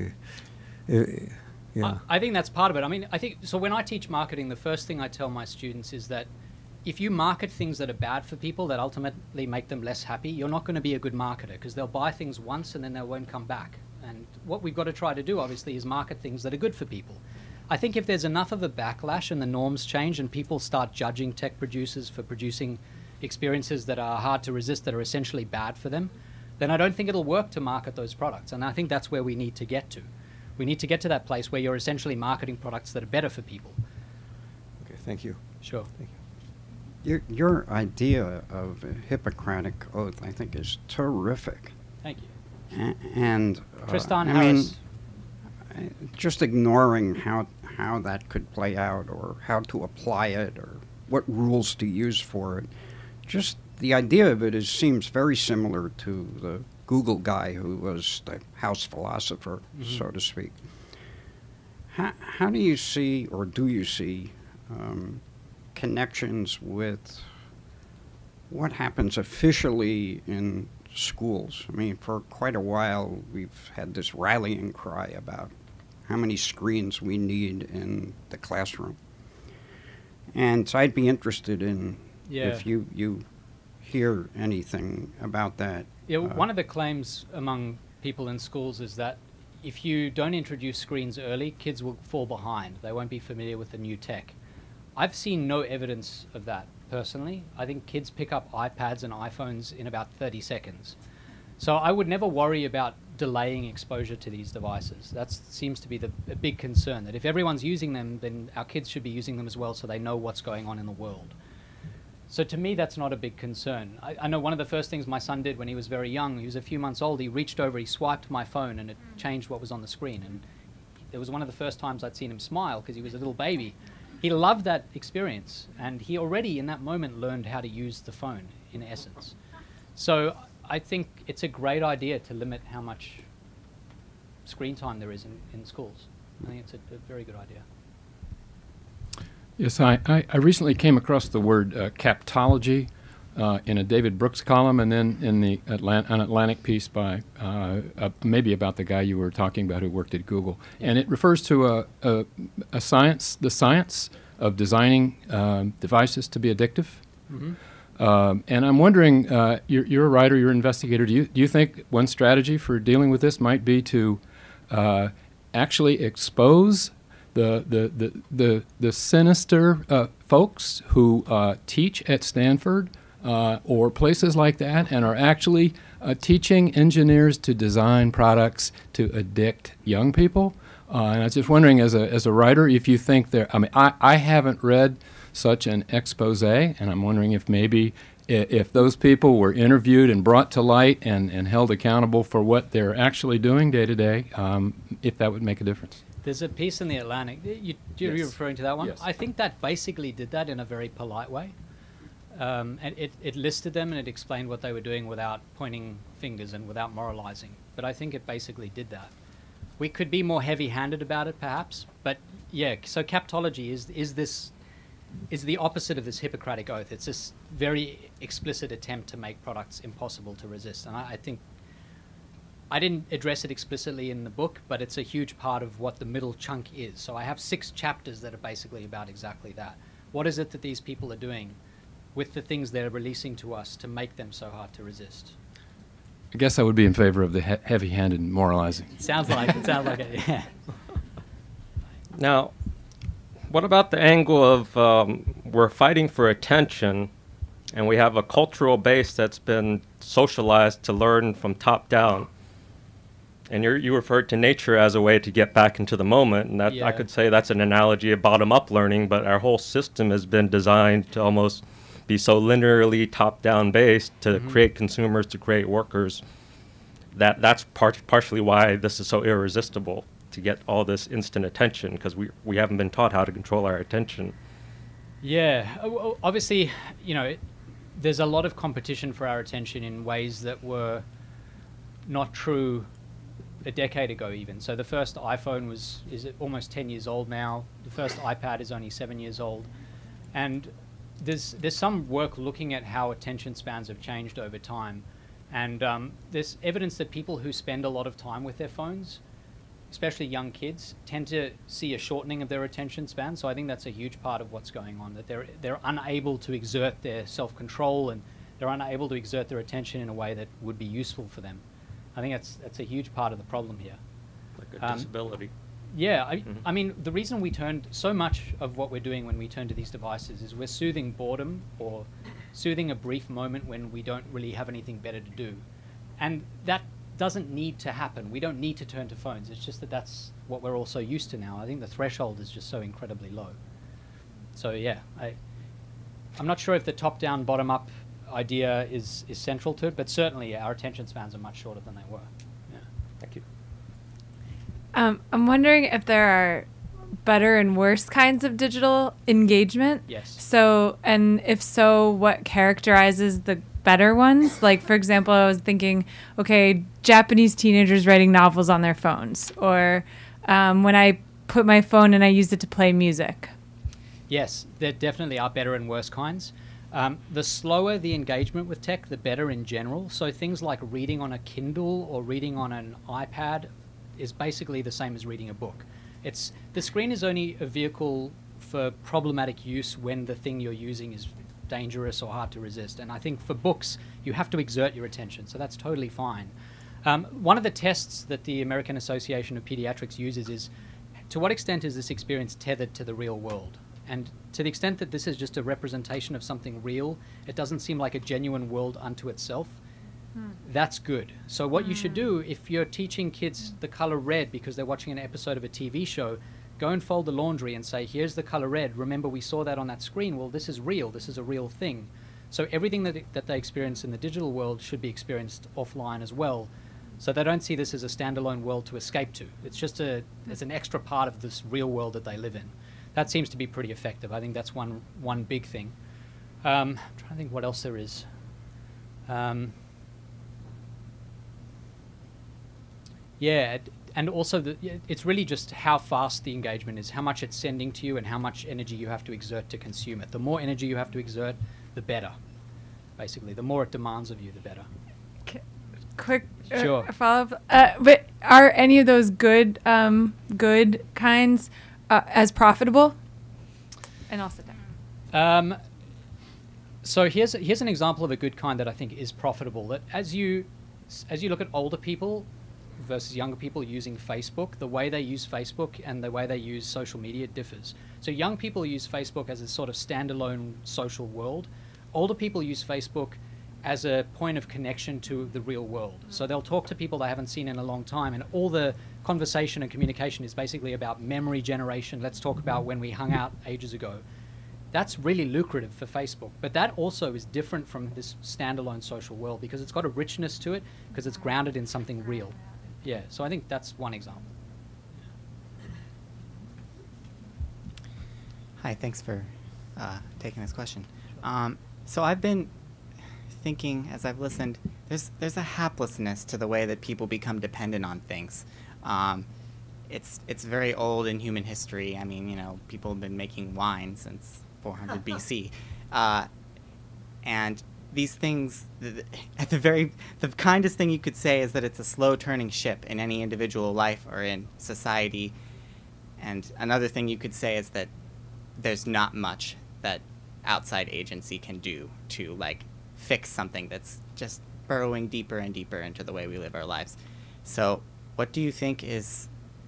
uh, uh, yeah. I, I think that's part of it. I mean, I think, so when I teach marketing, the first thing I tell my students is that if you market things that are bad for people that ultimately make them less happy, you're not going to be a good marketer because they'll buy things once and then they won't come back. And what we've got to try to do, obviously, is market things that are good for people. I think if there's enough of a backlash and the norms change and people start judging tech producers for producing experiences that are hard to resist, that are essentially bad for them, then I don't think it'll work to market those products. And I think that's where we need to get to. We need to get to that place where you're essentially marketing products that are better for people. Okay, thank you. Sure. Thank you. Your, your idea of a Hippocratic oath, I think, is terrific. Thank you. A- and uh, Tristan I Harris. mean, uh, just ignoring how how that could play out, or how to apply it, or what rules to use for it. Just the idea of it is seems very similar to the Google guy who was the house philosopher, Mm-hmm. so to speak. How, how do you see, or do you see, um, connections with what happens officially in schools? I mean, for quite a while, we've had this rallying cry about how many screens we need in the classroom. And so I'd be interested in Yeah. if you, you hear anything about that. Yeah, Uh, one of the claims among people in schools is that if you don't introduce screens early, kids will fall behind. They won't be familiar with the new tech. I've seen no evidence of that personally. I think kids pick up iPads and iPhones in about thirty seconds. So I would never worry about delaying exposure to these devices. That seems to be the a big concern, that if everyone's using them, then our kids should be using them as well so they know what's going on in the world. So to me, that's not a big concern. I, I know one of the first things my son did when he was very young, he was a few months old, he reached over, he swiped my phone and it changed what was on the screen. And it was one of the first times I'd seen him smile because he was a little baby. He loved that experience, and he already in that moment learned how to use the phone, in essence. So I think it's a great idea to limit how much screen time there is in, in schools. I think it's a, a very good idea. Yes, I, I, I recently came across the word uh, captology uh, in a David Brooks column, and then in the Atlant- an Atlantic piece by uh, uh, maybe about the guy you were talking about who worked at Google. Yeah. And it refers to a, a, a science, the science of designing um, devices to be addictive. Mm-hmm. Um, and I'm wondering, uh, you're, you're a writer, you're an investigator. Do you do you think one strategy for dealing with this might be to uh, actually expose the the the the, the sinister uh, folks who uh, teach at Stanford uh, or places like that, and are actually uh, teaching engineers to design products to addict young people? Uh, and I was just wondering, as a as a writer, if you think there. I mean, I, I haven't read such an expose, and I'm wondering if maybe i- if those people were interviewed and brought to light and, and held accountable for what they're actually doing day to day, um, if that would make a difference. There's a piece in the Atlantic. You, you're Yes. referring to that one? Yes. I think that basically did that in a very polite way. Um, and it, it listed them and it explained what they were doing without pointing fingers and without moralizing. But I think it basically did that. We could be more heavy-handed about it, perhaps. But yeah, so captology is is this is the opposite of this Hippocratic oath. It's this very explicit attempt to make products impossible to resist. And I, I think I didn't address it explicitly in the book, but it's a huge part of what the middle chunk is. So I have six chapters that are basically about exactly that. What is it that these people are doing with the things they're releasing to us to make them so hard to resist? I guess I would be in favor of the he- heavy-handed moralizing. Sounds like it. Sounds like it. Yeah. Now, what about the angle of um, we're fighting for attention, and we have a cultural base that's been socialized to learn from top down? And you you referred to nature as a way to get back into the moment, and that Yeah. I could say that's an analogy of bottom-up learning, but our whole system has been designed to almost be so linearly top-down based to Mhm. create consumers, to create workers. That that's part, partially why this is so irresistible, to get all this instant attention, because we we haven't been taught how to control our attention. Yeah. O- o- Obviously, you know, it, there's a lot of competition for our attention in ways that were not true a decade ago even. So the first iPhone was is almost ten years old now. The first iPad is only seven years old. And there's there's some work looking at how attention spans have changed over time. And um, there's evidence that people who spend a lot of time with their phones, especially young kids, tend to see a shortening of their attention span. So I think that's a huge part of what's going on, that they're they're unable to exert their self-control, and they're unable to exert their attention in a way that would be useful for them. I think that's that's a huge part of the problem here. Like a Um, disability. Yeah, I, Mhm. I mean, the reason we turned so much of what we're doing when we turn to these devices is we're soothing boredom, or soothing a brief moment when we don't really have anything better to do. And that doesn't need to happen. We don't need to turn to phones. It's just that that's what we're all so used to now. I think the threshold is just so incredibly low. So yeah, I, I'm not sure if the top-down, bottom-up idea is, is central to it, but certainly our attention spans are much shorter than they were. Yeah. Thank you. Um, I'm wondering if there are better and worse kinds of digital engagement. Yes. So, and if so, what characterizes the better ones? Like, for example, I was thinking, okay, Japanese teenagers writing novels on their phones, or um, when I put my phone and I used it to play music. Yes, there definitely are better and worse kinds. Um, the slower the engagement with tech, the better in general. So things like reading on a Kindle or reading on an iPad is basically the same as reading a book. It's the screen is only a vehicle for problematic use when the thing you're using is dangerous or hard to resist. And I think for books, you have to exert your attention, so that's totally fine. Um, one of the tests that the American Association of Pediatrics uses is, to what extent is this experience tethered to the real world? And to the extent that this is just a representation of something real, it doesn't seem like a genuine world unto itself, that's good. So what you should do, if you're teaching kids the color red because they're watching an episode of a T V show, go and fold the laundry and say, here's the color red. Remember, we saw that on that screen. Well, this is real. This is a real thing. So everything that, that they experience in the digital world should be experienced offline as well. So they don't see this as a standalone world to escape to. It's just a, it's an extra part of this real world that they live in. That seems to be pretty effective. I think that's one one big thing. Um, I'm trying to think what else there is. Um, yeah, it- and also the, yeah, it's really just how fast the engagement is, how much it's sending to you, and how much energy you have to exert to consume it. The more energy you have to exert, the better. Basically, the more it demands of you, the better. Quick uh, Sure. follow-up. Uh, but are any of those good, um, good kinds uh, as profitable? And I'll sit down. Um, so here's here's an example of a good kind that I think is profitable. That as you as you look at older people versus younger people using Facebook, the way they use Facebook and the way they use social media differs. So young people use Facebook as a sort of standalone social world. Older people use Facebook as a point of connection to the real world. So they'll talk to people they haven't seen in a long time, and all the conversation and communication is basically about memory generation. Let's talk about when we hung out ages ago. That's really lucrative for Facebook, but that also is different from this standalone social world because it's got a richness to it because it's grounded in something real. Yeah, so I think that's one example. Hi, thanks for uh, taking this question. Um, so I've been thinking as I've listened, there's there's a haplessness to the way that people become dependent on things. Um, it's it's very old in human history. I mean, you know, people have been making wine since four hundred B C, uh, and these things, th- th- at the very the kindest thing you could say is that it's a slow turning ship in any individual life or in society. And another thing you could say is that there's not much that outside agency can do to like fix something that's just burrowing deeper and deeper into the way we live our lives. So what do you think is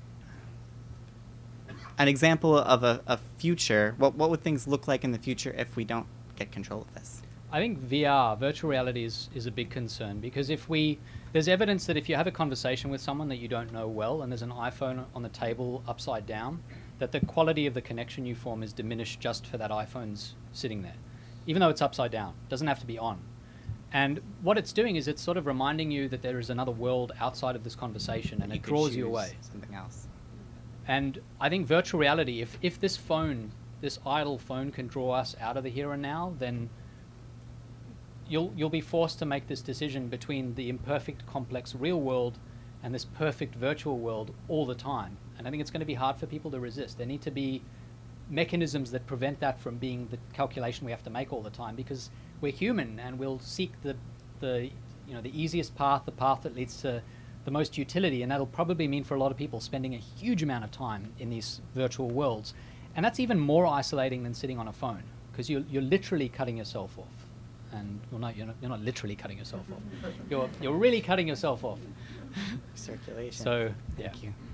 an example of a, a future? What, what would things look like in the future if we don't get control of this? I think V R, virtual reality, is, is a big concern, because if we, there's evidence that if you have a conversation with someone that you don't know well and there's an iPhone on the table upside down, that the quality of the connection you form is diminished just for that iPhone's sitting there, even though it's upside down. It doesn't have to be on. And what it's doing is it's sort of reminding you that there is another world outside of this conversation, and You it could draws you choose away. Something else. And I think virtual reality, if, if this phone, this idle phone can draw us out of the here and now, then you'll you'll be forced to make this decision between the imperfect, complex real world and this perfect virtual world all the time. And I think it's going to be hard for people to resist. There need to be mechanisms that prevent that from being the calculation we have to make all the time, because we're human and we'll seek the the you know the easiest path, the path that leads to the most utility, and that'll probably mean for a lot of people spending a huge amount of time in these virtual worlds. And that's even more isolating than sitting on a phone, because you're, you're literally cutting yourself off. And well, no, you're not, you're not literally cutting yourself off. You're, you're really cutting yourself off. Circulation. So, yeah. Thank you.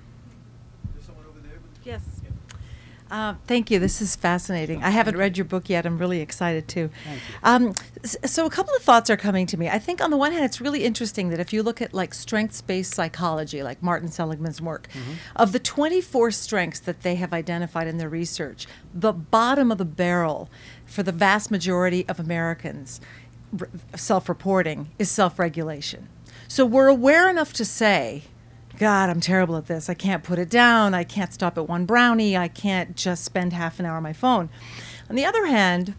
Yes. Uh, thank you. This is fascinating. I haven't read your book yet. I'm really excited too. Thank you. Um, s- so a couple of thoughts are coming to me. I think on the one hand, it's really interesting that if you look at like strengths-based psychology, like Martin Seligman's work, Mm-hmm. of the twenty-four strengths that they have identified in their research, the bottom of the barrel for the vast majority of Americans, r- self-reporting, is self-regulation. So we're aware enough to say, God, I'm terrible at this. I can't put it down. I can't stop at one brownie. I can't just spend half an hour on my phone. On the other hand,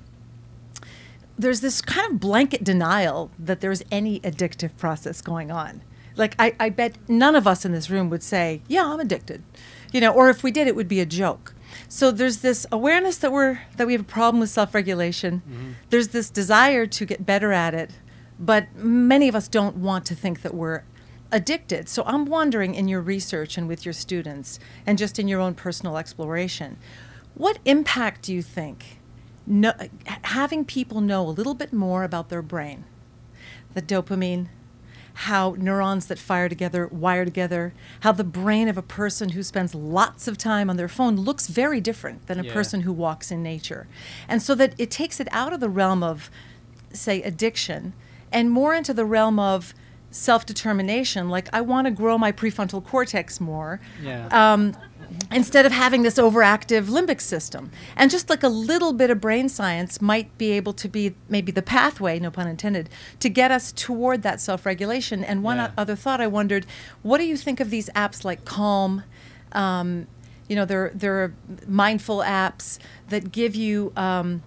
there's this kind of blanket denial that there's any addictive process going on. Like, I, I bet none of us in this room would say, yeah, I'm addicted. You know, or if we did, it would be a joke. So there's this awareness that we're that we have a problem with self-regulation. Mm-hmm. There's this desire to get better at it, but many of us don't want to think that we're addicted. So I'm wondering, in your research and with your students and just in your own personal exploration, what impact do you think no, having people know a little bit more about their brain, the dopamine, how neurons that fire together wire together, how the brain of a person who spends lots of time on their phone looks very different than a Yeah. person who walks in nature. And so that it takes it out of the realm of, say, addiction and more into the realm of self-determination, like I want to grow my prefrontal cortex more, Yeah. um, instead of having this overactive limbic system. And just like a little bit of brain science might be able to be maybe the pathway, no pun intended, to get us toward that self-regulation. And one Yeah. o- other thought I wondered, what do you think of these apps like Calm? Um, you know, there, there are mindful apps that give you um,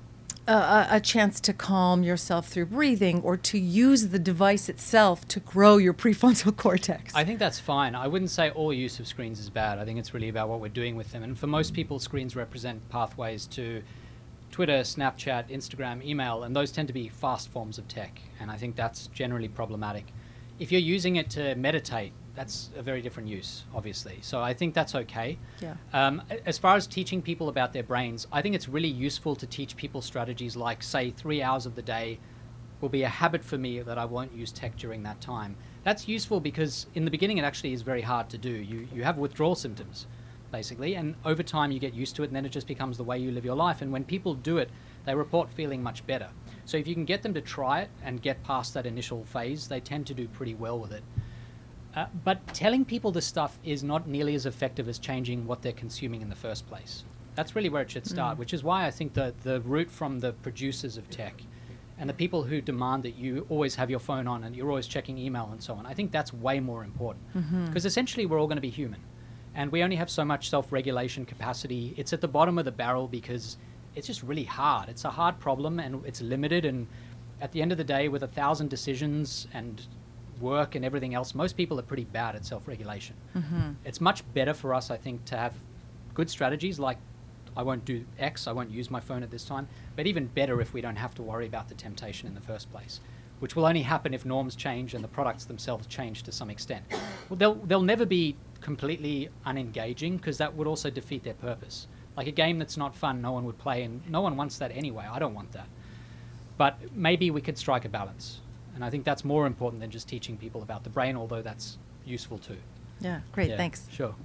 a, a chance to calm yourself through breathing, or to use the device itself to grow your prefrontal cortex. I think that's fine. I wouldn't say all use of screens is bad. I think it's really about what we're doing with them. And for most people, screens represent pathways to Twitter, Snapchat, Instagram, email, and those tend to be fast forms of tech. And I think that's generally problematic. If you're using it to meditate, that's a very different use, obviously. So I think that's okay. Yeah. Um, a- as far as teaching people about their brains, I think it's really useful to teach people strategies like, say, three hours of the day will be a habit for me that I won't use tech during that time. That's useful because in the beginning it actually is very hard to do. You, you have withdrawal symptoms, basically, and over time you get used to it, and then it just becomes the way you live your life. And when people do it, they report feeling much better. So if you can get them to try it and get past that initial phase, they tend to do pretty well with it. Uh, but telling people this stuff is not nearly as effective as changing what they're consuming in the first place. That's really where it should start, Mm. which is why I think the, the route from the producers of tech and the people who demand that you always have your phone on and you're always checking email and so on, I think that's way more important. Because essentially we're all going to be human. And we only have so much self-regulation capacity. It's at the bottom of the barrel because it's just really hard. It's a hard problem and it's limited. And at the end of the day, with a thousand decisions and work and everything else, most people are pretty bad at self-regulation. Mm-hmm. It's much better for us, I think, to have good strategies like I won't do X, I won't use my phone at this time, but even better if we don't have to worry about the temptation in the first place, which will only happen if norms change and the products themselves change to some extent. Well, they'll, they'll never be completely unengaging because that would also defeat their purpose. Like a game that's not fun, no one would play, and no one wants that anyway. I don't want that. But maybe we could strike a balance. And I think that's more important than just teaching people about the brain, although that's useful too. Yeah, great, Yeah, thanks. Sure.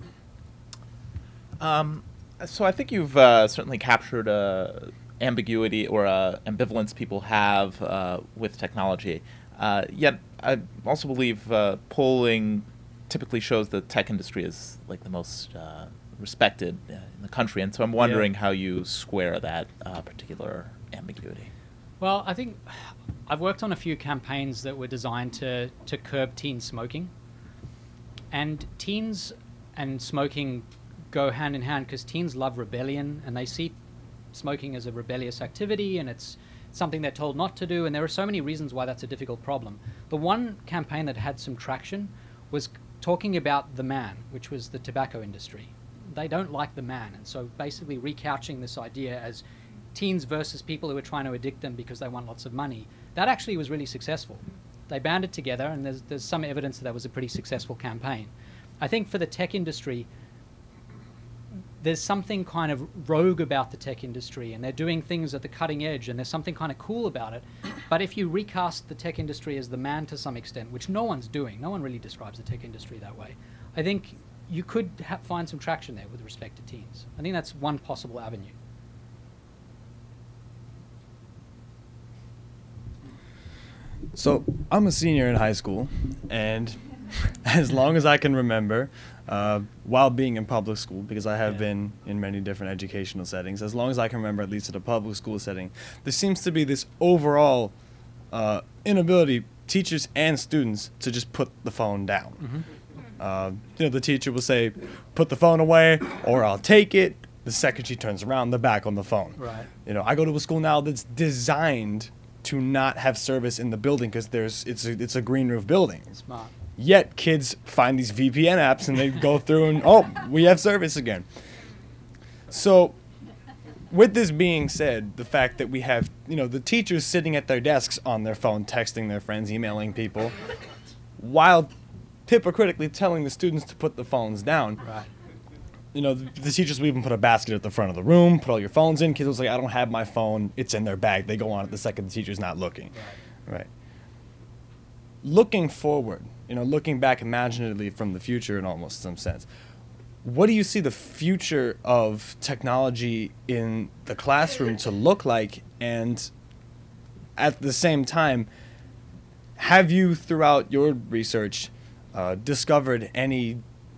Um, so I think you've uh, certainly captured uh, ambiguity or uh, ambivalence people have uh, with technology. Uh, yet I also believe uh, polling typically shows the tech industry is like the most uh, respected uh, in the country, and so I'm wondering Yeah. how you square that uh, particular ambiguity. Well, I think I've worked on a few campaigns that were designed to, to curb teen smoking. And teens and smoking go hand in hand because teens love rebellion and they see smoking as a rebellious activity and it's something they're told not to do. And there are so many reasons why that's a difficult problem. The one campaign that had some traction was talking about the man, which was the tobacco industry. They don't like the man. And so basically recouching this idea as teens versus people who are trying to addict them because they want lots of money. That actually was really successful. They banded together, and there's, there's some evidence that that was a pretty successful campaign. I think for the tech industry, there's something kind of rogue about the tech industry, and they're doing things at the cutting edge, and there's something kind of cool about it. But if you recast the tech industry as the man to some extent, which no one's doing, no one really describes the tech industry that way, I think you could ha- find some traction there with respect to teens. I think that's one possible avenue. So I'm a senior in high school, and as long as I can remember, uh, while being in public school, because I have Yeah. been in many different educational settings, as long as I can remember, at least at a public school setting, there seems to be this overall uh, inability, teachers and students, to just put the phone down. Mm-hmm. Uh, you know, the teacher will say, "Put the phone away," or "I'll take it." The second she turns around, they're back on the phone. Right. You know, I go to a school now that's designed to not have service in the building because there's it's a, it's a green roof building. Smart. Yet kids find these V P N apps and they go through and oh, we have service again. So, with this being said, the fact that we have you know the teachers sitting at their desks on their phone, texting their friends, emailing people, while hypocritically telling the students to put the phones down. Right. You know, the, the teachers will even put a basket at the front of the room, put all your phones in. Kids will say, "I don't have my phone. It's in their bag." They go on it the second the teacher's not looking. Right. right. Looking forward, you know, looking back imaginatively from the future in almost some sense, what do you see the future of technology in the classroom to look like? And at the same time, have you, throughout your research, uh, discovered any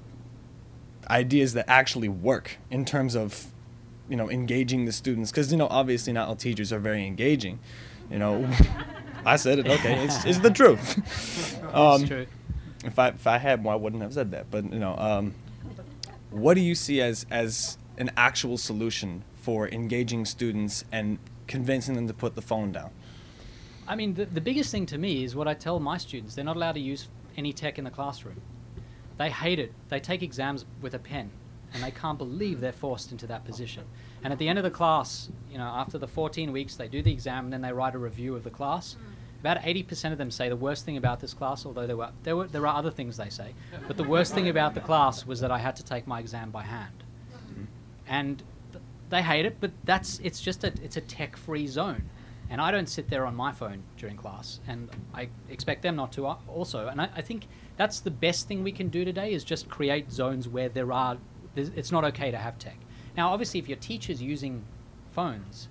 ideas that actually work in terms of, you know, engaging the students? Because, you know, obviously not all teachers are very engaging. You know, I said it, okay, it's, it's the truth. Um, It's true. If I if I had more, I wouldn't have said that. But, you know, um, what do you see as, as an actual solution for engaging students and convincing them to put the phone down? I mean, the, the biggest thing to me is what I tell my students. They're not allowed to use any tech in the classroom. They hate it. They take exams with a pen, and they can't believe they're forced into that position. And at the end of the class, you know, after the fourteen weeks, they do the exam, and then they write a review of the class. About eighty percent of them say the worst thing about this class, although there were, there were there are other things they say, but the worst thing about the class was that I had to take my exam by hand. And th- they hate it, but that's it's just a it's a tech-free zone. And I don't sit there on my phone during class, and I expect them not to uh, also. And I, I think that's the best thing we can do today is just create zones where there are, there's, it's not okay to have tech. Now, obviously, if your teacher's using phones,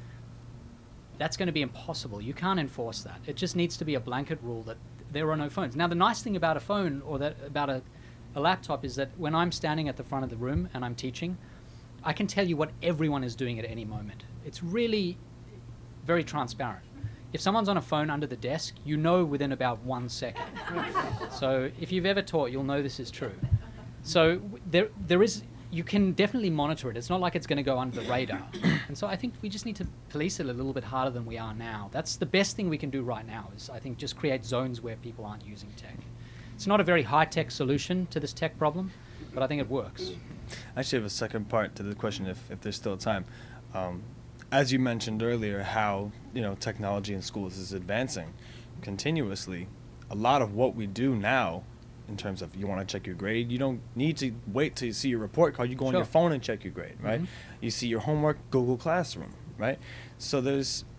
that's going to be impossible. You can't enforce that. It just needs to be a blanket rule that there are no phones. Now, the nice thing about a phone or that about a, a laptop is that when I'm standing at the front of the room and I'm teaching, I can tell you what everyone is doing at any moment. It's really very transparent. If someone's on a phone under the desk, you know within about one second. So if you've ever taught, you'll know this is true. So w- there, there is, you can definitely monitor it. It's not like it's going to go under the radar. And so I think we just need to police it a little bit harder than we are now. That's the best thing we can do right now is, I think, just create zones where people aren't using tech. It's not a very high-tech solution to this tech problem, but I think it works. I actually have a second part to the question if, if there's still time. Um, as you mentioned earlier, how you know technology in schools is advancing continuously. A lot of what we do now, in terms of you want to check your grade, you don't need to wait till you see your report card. You go on Sure. your phone and check your grade, right? Mhm. You see your homework, Google Classroom, right? So there's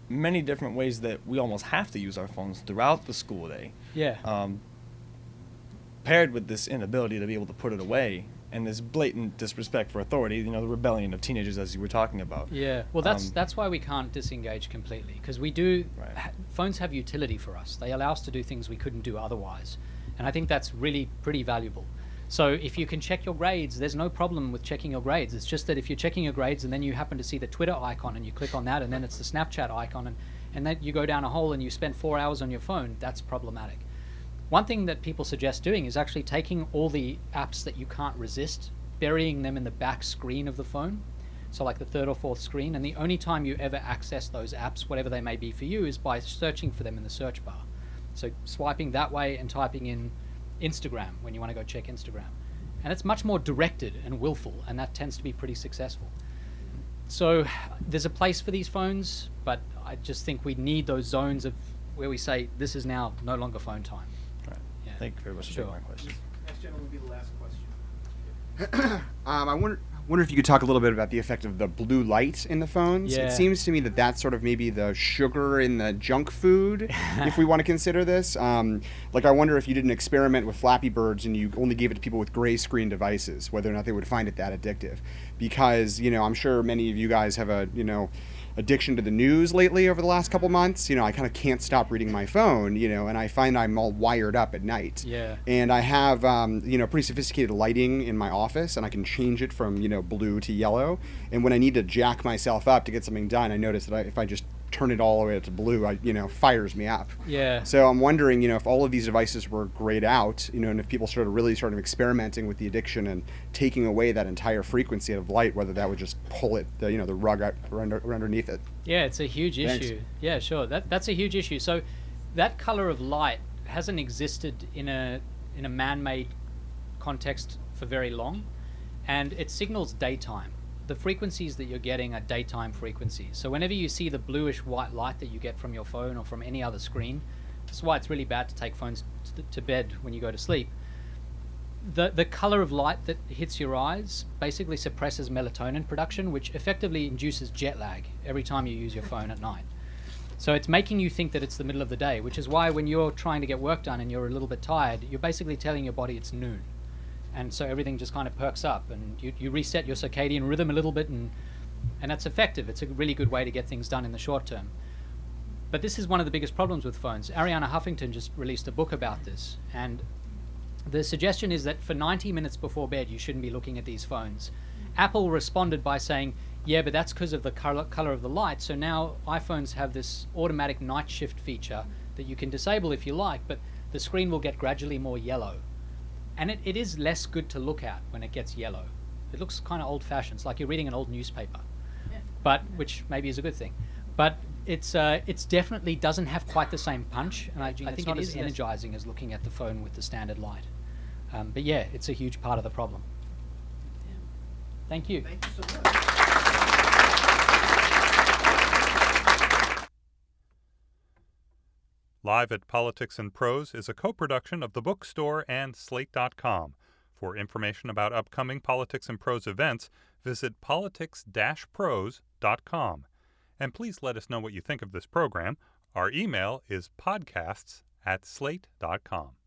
many different ways that we almost have to use our phones throughout the school day. Yeah. Um, paired with this inability to be able to put it away and this blatant disrespect for authority, you know, the rebellion of teenagers as you were talking about. Yeah, well, that's Um, that's why we can't disengage completely, because we do. Right. Ha- phones have utility for us. They allow us to do things we couldn't do otherwise, and I think that's really pretty valuable. So if you can check your grades, there's no problem with checking your grades. It's just that if you're checking your grades and then you happen to see the Twitter icon and you click on that, and then it's the Snapchat icon, and and then you go down a hole and you spend four hours on your phone, that's problematic. One thing that people suggest doing is actually taking all the apps that you can't resist, burying them in the back screen of the phone, so like the third or fourth screen, and the only time you ever access those apps, whatever they may be for you, is by searching for them in the search bar. So swiping that way and typing in Instagram when you want to go check Instagram. And it's much more directed and willful, and that tends to be pretty successful. So there's a place for these phones, but I just think we need those zones of where we say this is now no longer phone time. Right. Yeah. Thank you very much for Sure. taking my question. Next gentleman will be the last question. um, I wonder, wonder if you could talk a little bit about the effect of the blue light in the phones. Yeah. It seems to me that that's sort of maybe the sugar in the junk food, if we want to consider this. Um, like, I wonder if you did an experiment with Flappy Birds and you only gave it to people with gray screen devices, whether or not they would find it that addictive. Because, you know, I'm sure many of you guys have a, you know, addiction to the news lately over the last couple months. You know, I kind of can't stop reading my phone, you know, and I find I'm all wired up at night. Yeah. And I have, um, you know, pretty sophisticated lighting in my office, and I can change it from, you know, blue to yellow. And when I need to jack myself up to get something done, I notice that I, if I just turn it all the way to blue, I, you know, fires me up. Yeah. So I'm wondering, you know, if all of these devices were grayed out, you know, and if people started really sort of experimenting with the addiction and taking away that entire frequency of light, whether that would just pull it, the, you know, the rug out under, underneath it. Yeah, it's a huge Thanks. issue. Yeah, sure. That that's a huge issue. So that color of light hasn't existed in a in a man-made context for very long, and it signals daytime. The frequencies that you're getting are daytime frequencies. So whenever you see the bluish white light that you get from your phone or from any other screen, that's why it's really bad to take phones to, to bed when you go to sleep. The the color of light that hits your eyes basically suppresses melatonin production, which effectively induces jet lag every time you use your phone at night. So it's making you think that it's the middle of the day, which is why when you're trying to get work done and you're a little bit tired, you're basically telling your body it's noon. And so everything just kind of perks up, and you, you reset your circadian rhythm a little bit, and and that's effective. It's a really good way to get things done in the short term. But this is one of the biggest problems with phones. Arianna Huffington just released a book about this, and the suggestion is that for ninety minutes before bed, you shouldn't be looking at these phones. Apple responded by saying, yeah, but that's because of the color, color of the light. So now iPhones have this automatic night shift feature that you can disable if you like, but the screen will get gradually more yellow. And it, it is less good to look at when it gets yellow. It looks kind of old-fashioned. It's like you're reading an old newspaper, but which maybe is a good thing. But it's uh, it's definitely doesn't have quite the same punch, and I, I think it is energizing as looking at the phone with the standard light. Um, but yeah, it's a huge part of the problem. Yeah. Thank you. Thank you so much. Live at Politics and Prose is a co-production of The Bookstore and Slate dot com. For information about upcoming Politics and Prose events, visit politics dash prose dot com. And please let us know what you think of this program. Our email is podcasts at slate dot com.